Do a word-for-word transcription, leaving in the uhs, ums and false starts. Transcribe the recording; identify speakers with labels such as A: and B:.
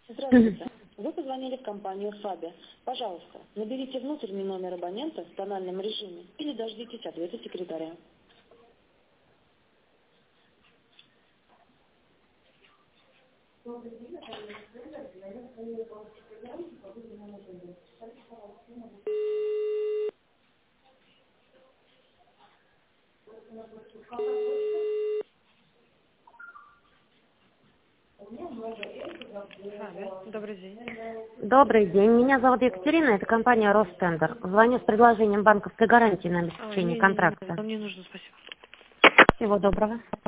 A: Здравствуйте. Вы позвонили в компанию Фаби. Пожалуйста, наберите внутренний номер абонента в тональном режиме или дождитесь ответа секретаря.
B: Фаби, добрый день.
C: Добрый день. Меня зовут Екатерина, это компания Ростендер. Звоню с предложением банковской гарантии на
B: Ой,
C: обеспечение
B: не-не-не,
C: контракта.
B: мне нужно, спасибо.
C: Всего доброго.